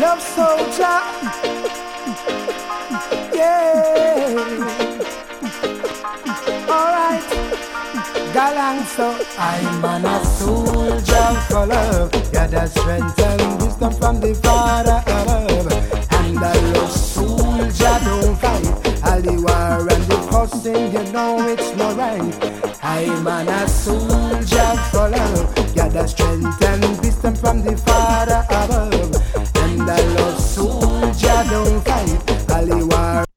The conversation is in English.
love soldier. Yeah. Alright. Galang, so I'm a soldier for love. Yeah, the strength and wisdom from the Father above. And I love soldier, don't fight. All the war and the cussing, you know it's not right. I'm a soldier for love. Yeah, the strength and wisdom from the Father above.